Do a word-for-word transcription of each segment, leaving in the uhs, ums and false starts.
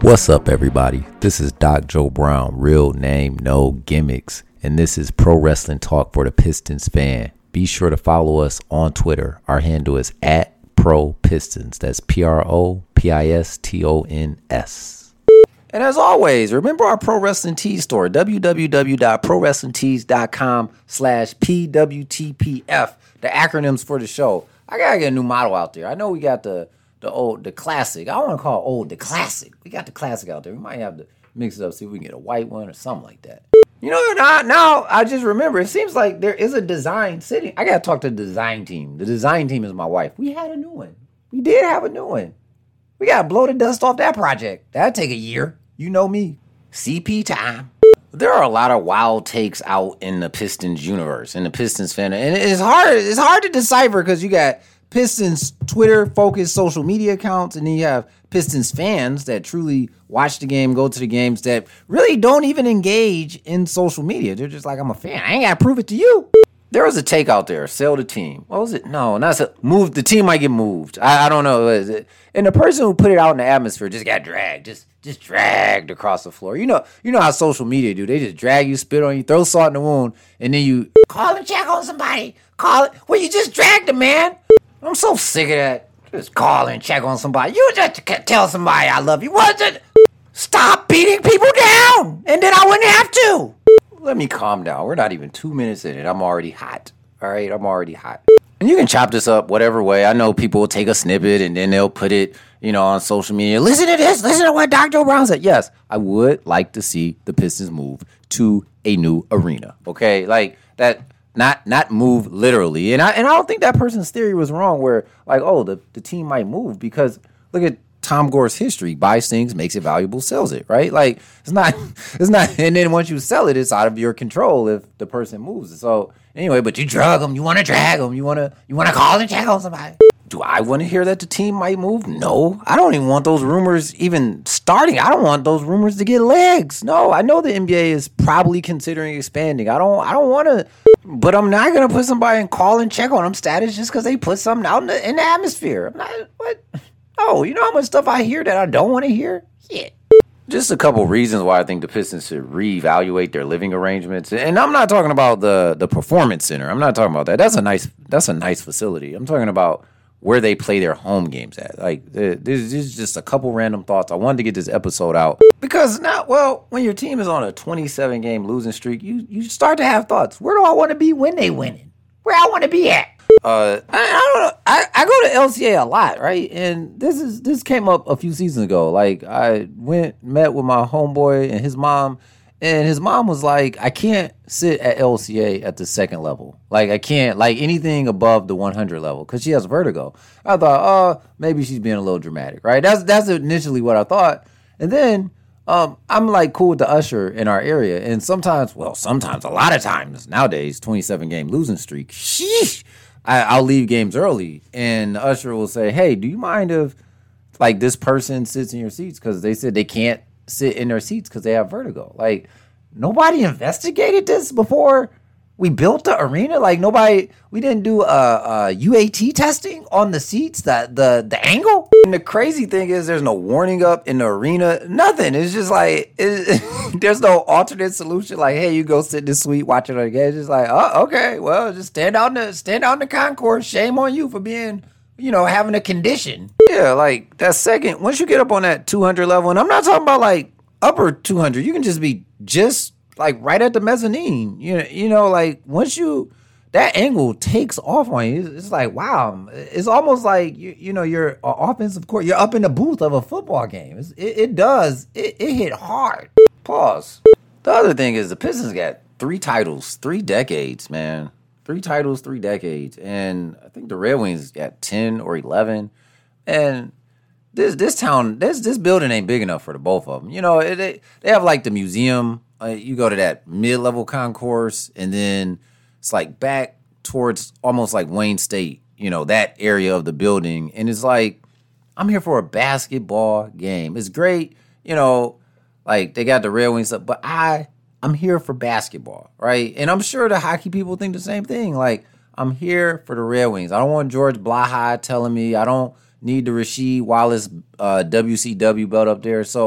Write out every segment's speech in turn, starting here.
What's up, everybody? This is Doc Joe Brown, real name, no gimmicks, and this is Pro Wrestling Talk for the Pistons fan. Be sure to follow us on Twitter. Our handle is at Pro Pistons. That's P R O P I S T O N S. And as always, remember our Pro Wrestling Tees store, w w w dot pro wrestling tees dot com slash P W T P F, the acronyms for the show. I gotta get a new model out there. I know we got the the old, the classic. I don't want to call it old, the classic. We got the classic out there. We might have to mix it up, see if we can get a white one or something like that. You know, now, now I just remember, it seems like there is a design sitting. I gotta talk to the design team. The design team is my wife. We had a new one. We did have a new one. We gotta blow the dust off that project. That'd take a year. You know me. C P time. There are a lot of wild takes out in the Pistons universe, in the Pistons fan, and it's hard. It's hard to decipher because you got Pistons Twitter focused social media accounts, and then you have Pistons fans that truly watch the game, go to the games, that really don't even engage in social media. They're just like, I'm a fan. I ain't gotta prove it to you. There was a take out there, sell the team. What was it? No, not sell. Move. The team might get moved. I, I don't know. And the person who put it out in the atmosphere just got dragged, just just dragged across the floor. You know, you know how social media do. They just drag you, spit on you, throw salt in the wound, and then you call and check on somebody. Call it. Well, you just dragged him, man. I'm so sick of that. Just call and check on somebody. You just tell somebody I love you. What is it? Stop beating people down, and then I wouldn't have to. Let me calm down. We're not even two minutes in it. I'm already hot. All right, I'm already hot. And you can chop this up whatever way. I know people will take a snippet and then they'll put it, you know, on social media. Listen to this. Listen to what Doctor Brown said. Yes, I would like to see the Pistons move to a new arena. Okay, like that. Not not move literally. And I and I don't think that person's theory was wrong where, like, oh, the, the team might move because look at Tom Gore's history. Buys things, makes it valuable, sells it, right? Like, it's not, it's not, and then once you sell it, it's out of your control if the person moves. So anyway, but you drug them, you want to drag them, you want to, you want to call and check on somebody. Do I want to hear that the team might move? No, I don't even want those rumors even starting. I don't want those rumors to get legs. No, I know the N B A is probably considering expanding. I don't, I don't want to, but I'm not going to put somebody and call and check on them status just because they put something out in the, in the atmosphere. I'm not, what? Oh, you know how much stuff I hear that I don't want to hear? Shit. Just a couple reasons why I think the Pistons should reevaluate their living arrangements. And I'm not talking about the, the performance center. I'm not talking about that. That's a nice, that's a nice facility. I'm talking about where they play their home games at. Like, this is just a couple random thoughts. I wanted to get this episode out because now, well, when your team is on a twenty-seven game losing streak, you you start to have thoughts. Where do I want to be when they winning? Where I want to be at? Uh, I, I don't know. I, I go to L C A a lot, right? And this is this came up a few seasons ago. Like, I went met with my homeboy and his mom. And his mom was like, I can't sit at L C A at the second level. Like, I can't, like, anything above the one hundred level because she has vertigo. I thought, oh, maybe she's being a little dramatic, right? That's that's initially what I thought. And then um, I'm, like, cool with the usher in our area. And sometimes, well, sometimes, a lot of times nowadays, twenty-seven game losing streak, sheesh, I, I'll leave games early. And the usher will say, hey, do you mind if, like, this person sits in your seats? Because they said they can't sit in their seats because they have vertigo. Like, nobody investigated this before we built the arena. Like, nobody, we didn't do a, a U A T testing on the seats, the, the the angle. And the crazy thing is there's no warning up in the arena, nothing. It's just like, it, there's no alternate solution. Like, hey, you go sit in this suite, watch it on the game. It's just like, oh, okay, well, just stand out in the, stand out in the concourse. Shame on you for being, you know, having a condition. Yeah, like that second, once you get up on that two hundred level, and I'm not talking about like upper two hundred, you can just be just like right at the mezzanine. You know, you know, like once you, that angle takes off on you, it's like, wow, it's almost like, you, you know, you're an offensive court, you're up in the booth of a football game. It's, it, it does, it, it hit hard. Pause. The other thing is the Pistons got three titles, three decades, man. Three titles, three decades. And I think the Red Wings got ten or eleven. And this this town, this this building ain't big enough for the both of them. You know, they, they have like the museum. Uh, you go to that mid-level concourse, and then it's like back towards almost like Wayne State, you know, that area of the building. And it's like, I'm here for a basketball game. It's great, you know, like they got the Red Wings up, but I... I'm here for basketball, right? And I'm sure the hockey people think the same thing. Like, I'm here for the Red Wings. I don't want George Blaha telling me I don't need the Rasheed Wallace uh, W C W belt up there. So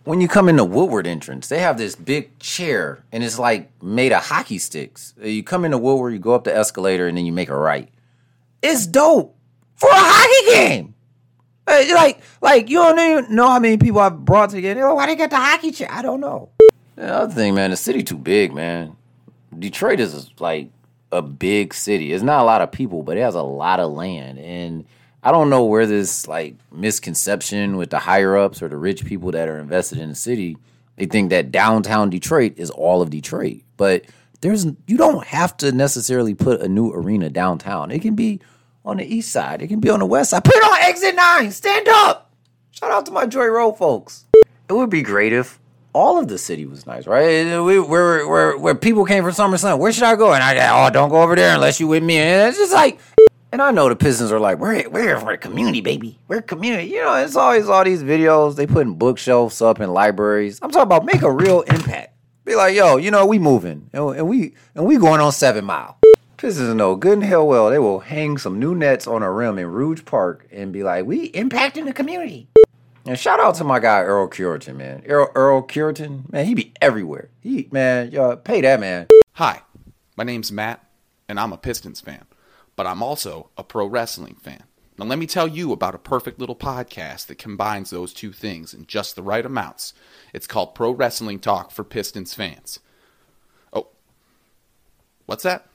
when you come in the Woodward entrance, they have this big chair, and it's like made of hockey sticks. You come into Woodward, you go up the escalator, and then you make a right. It's dope for a hockey game. Like, like you don't even know how many people I've brought together. Like, why they got the hockey chair? I don't know. The other thing, man, the city too big, man. Detroit is like a big city. It's not a lot of people, but it has a lot of land, and I don't know where this like misconception with the higher ups or the rich people that are invested in the city, they think that downtown Detroit is all of Detroit. But there's you don't have to necessarily put a new arena downtown. It can be on the east side. It can be on the west side. Put it on exit nine. Stand up. Shout out to my Joy Road folks. It would be great if all of the city was nice, right? We, where, where, where people came from Summer Sun. Where should I go? And I, oh, don't go over there unless you with me. And it's just like... And I know the Pistons are like, we're, we're for the community, baby. We're community. You know, it's always all these videos. They putting bookshelves up in libraries. I'm talking about make a real impact. Be like, yo, you know, we moving. And, and we and we going on Seven Mile. Pistons know good and hell well they will hang some new nets on a rim in Rouge Park and be like, we impacting the community. And shout out to my guy, Earl Curitan, man. Earl, Earl Curitan, man, he be everywhere. He, man, yo, pay that man. Hi, my name's Matt, and I'm a Pistons fan. But I'm also a pro wrestling fan. Now let me tell you about a perfect little podcast that combines those two things in just the right amounts. It's called Pro Wrestling Talk for Pistons fans. Oh, what's that?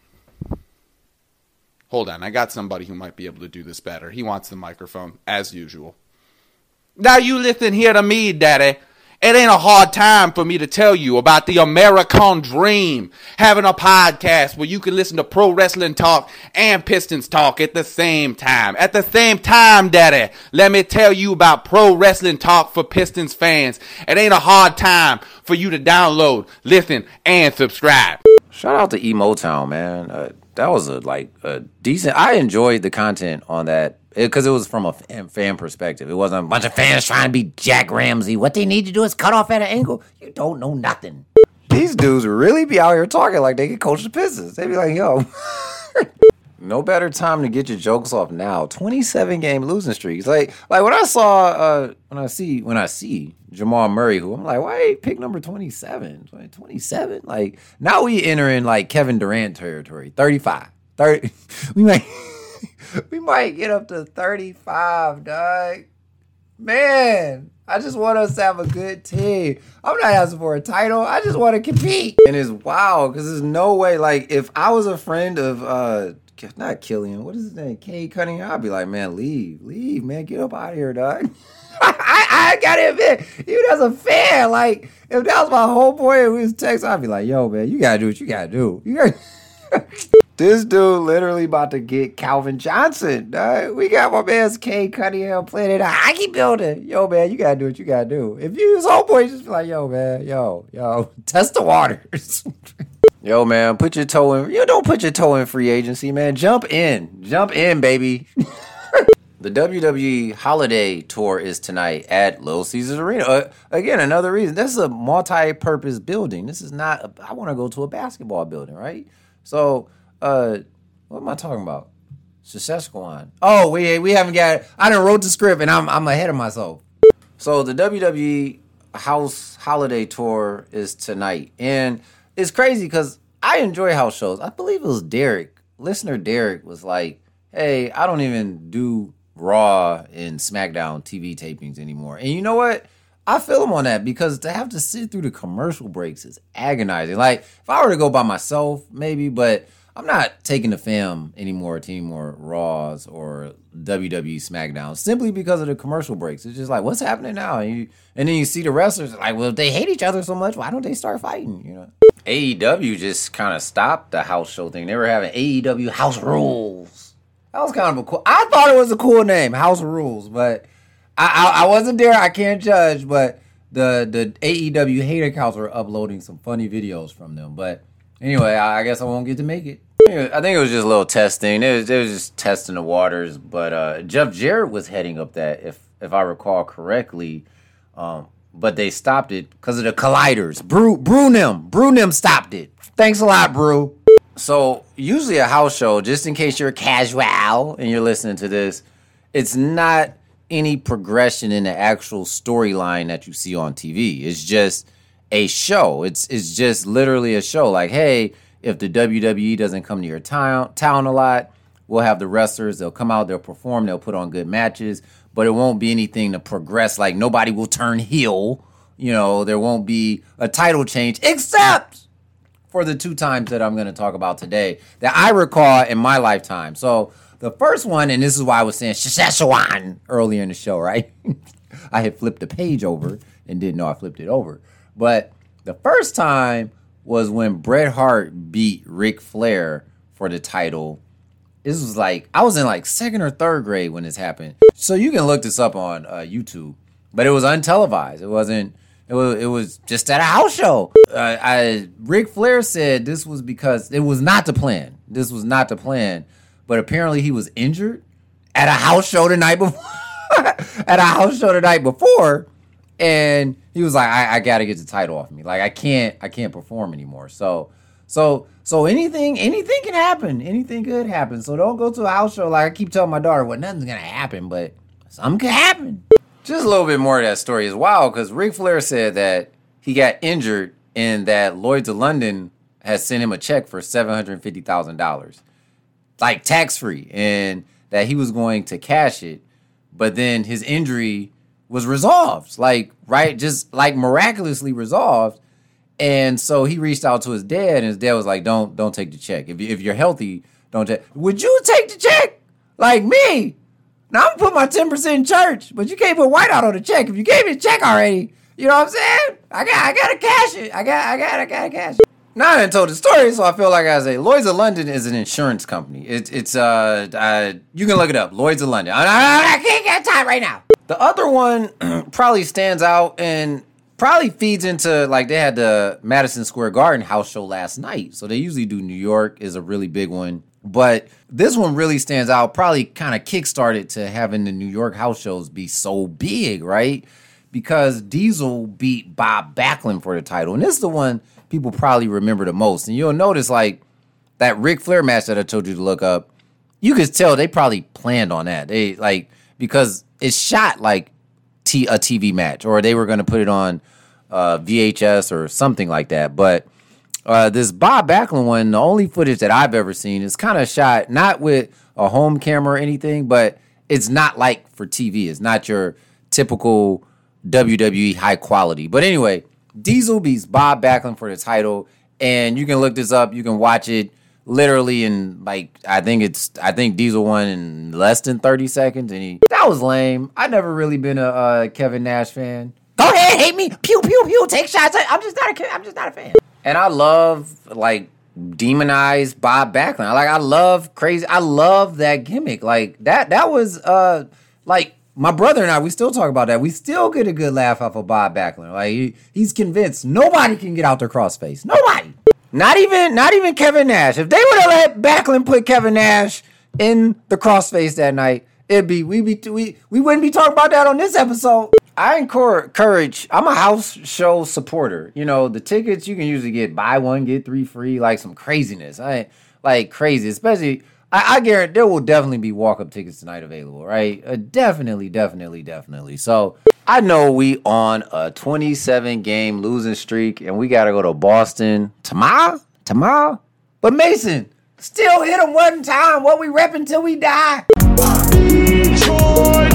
Hold on, I got somebody who might be able to do this better. He wants the microphone, as usual. Now you listen here to me, Daddy. It ain't a hard time for me to tell you about the American dream. Having a podcast where you can listen to pro wrestling talk and Pistons talk at the same time. At the same time, Daddy, let me tell you about pro wrestling talk for Pistons fans. It ain't a hard time for you to download, listen, and subscribe. Shout out to Emo Town, man. Uh, that was a like a decent. I enjoyed the content on that. Because it, it was from a fan, fan perspective. It wasn't a bunch of fans trying to be Jack Ramsey. What they need to do is cut off at an angle. You don't know nothing. These dudes really be out here talking like they can coach the Pistons. They be like, yo. No better time to get your jokes off now. twenty-seven game losing streaks. Like, like when I saw, uh, when I see, when I see Jamal Murray, who I'm like, why they pick number twenty-seven? twenty-seven? Like, now we entering like Kevin Durant territory. thirty-five. thirty. We might... We might get up to thirty-five, dog. Man, I just want us to have a good team. I'm not asking for a title. I just want to compete. And it's wild because there's no way, like, if I was a friend of, uh, not Killian, what is his name? Cade Cunningham, I'd be like, man, leave. Leave, man. Get up out of here, dog. I, I gotta admit, even as a fan, like, if that was my homeboy and we was texting, I'd be like, yo, man, you gotta do what you gotta do. You gotta... This dude literally about to get Calvin Johnson. Uh, we got my man's Cade Cunningham playing in a hockey building. Yo, man, you got to do what you got to do. If you was homeboy, just be like, yo, man, yo, yo, test the waters. Yo, man, put your toe in. You don't put your toe in free agency, man. Jump in. Jump in, baby. The W W E Holiday Tour is tonight at Little Caesars Arena. Uh, again, another reason. This is a multi-purpose building. This is not, a, I want to go to a basketball building, right? So... Uh, what am I talking about? Saskatchewan. Oh, we we haven't got. I done wrote the script and I'm I'm ahead of myself. So the W W E House Holiday Tour is tonight, and it's crazy because I enjoy house shows. I believe it was Derek, listener Derek, was like, "Hey, I don't even do Raw and SmackDown T V tapings anymore." And you know what? I feel him on that because to have to sit through the commercial breaks is agonizing. Like if I were to go by myself, maybe, but. I'm not taking the fam anymore to any more Raws or W W E SmackDown simply because of the commercial breaks. It's just like, what's happening now? And, you, and then you see the wrestlers like, well, if they hate each other so much, why don't they start fighting? You know, A E W just kind of stopped the house show thing. They were having A E W House Rules. That was kind of a cool. I thought it was a cool name, House Rules, but I, I, I wasn't there. I can't judge, but the the A E W hate accounts were uploading some funny videos from them, but. Anyway, I guess I won't get to make it. I think it was just a little testing. It was, it was just testing the waters. But uh, Jeff Jarrett was heading up that, if if I recall correctly. Um, but they stopped it because of the colliders. Brew, Brunim. Brunim stopped it. Thanks a lot, Brew. So usually a house show, just in case you're casual and you're listening to this, it's not any progression in the actual storyline that you see on T V. It's just a show. It's it's just literally a show. Like, hey, if the W W E doesn't come to your town town a lot, we'll have the wrestlers. They'll come out, they'll perform, they'll put on good matches, but it won't be anything to progress. Like, nobody will turn heel. You know, there won't be a title change, except for the two times that I'm going to talk about today that I recall in my lifetime. So the first one, and this is why I was saying Szechuan earlier in the show, right? I had flipped the page over and didn't know I flipped it over. But the first time was when Bret Hart beat Ric Flair for the title. This was like, I was in like second or third grade when this happened. So you can look this up on uh, YouTube. But it was untelevised. It wasn't, it was, it was just at a house show. Uh, I, Ric Flair said this was because it was not the plan. This was not the plan. But apparently he was injured at a house show the night before. at a house show the night before. And he was like, I, I got to get the title off me. Like, I can't, I can't perform anymore. So, so, so anything, anything can happen. Anything could happen. So don't go to a house show. Like I keep telling my daughter, well, nothing's going to happen, but something could happen. Just a little bit more of that story is wild because Ric Flair said that he got injured and that Lloyd's of London has sent him a check for seven hundred fifty thousand dollars, like tax-free, and that he was going to cash it, but then his injury was resolved, like, right, just like miraculously resolved. And so he reached out to his dad, and his dad was like, don't don't take the check. If, you, if you're healthy, don't take. Would you take the check? Like me? Now, I'm going to put my ten percent in church, but you can't put whiteout on the check. If you gave me the check already, you know what I'm saying? I got I got to cash it. I got I got I got to cash it. Now I done told the story, so I feel like I say Lloyd's of London is an insurance company. It, it's, uh, uh, you can look it up, Lloyd's of London. I, I, I can't get time right now. The other one probably stands out and probably feeds into, like, they had the Madison Square Garden house show last night. So they usually do New York is a really big one. But this one really stands out, probably kind of kickstarted to having the New York house shows be so big, right? Because Diesel beat Bob Backlund for the title. And this is the one people probably remember the most. And you'll notice, like, that Ric Flair match that I told you to look up, you could tell they probably planned on that. They, like, because it's shot like t- a T V match, or they were going to put it on uh, V H S or something like that. But uh, this Bob Backlund one, the only footage that I've ever seen is kind of shot not with a home camera or anything, but it's not like for T V. It's not your typical W W E high quality. But anyway, Diesel beats Bob Backlund for the title, and you can look this up. You can watch it literally in, like, I think it's, I think Diesel won in less than thirty seconds, and he, that was lame. I've never really been a uh, Kevin Nash fan. Go ahead, hate me, pew, pew, pew, take shots. I'm just not a, I'm just not a fan. And I love, like, demonized Bob Backlund. Like, I love crazy, I love that gimmick. Like, that, that was, uh, like, my brother and I, we still talk about that. We still get a good laugh off of Bob Backlund. Like, he, he's convinced nobody can get out their crossface. Nobody. Not even, not even Kevin Nash. If they would have let Backlund put Kevin Nash in the crossface that night, it'd be, we be, we, we wouldn't be talking about that on this episode. I encourage, I'm a house show supporter. You know, the tickets, you can usually get buy one, get three free, like some craziness. I like crazy, especially, I, I guarantee there will definitely be walk-up tickets tonight available, right? Uh, definitely, definitely, definitely. So I know we on a twenty-seven game losing streak, and we got to go to Boston tomorrow, tomorrow. But Mason, still hit them one time. What we repping till we die. Detroit.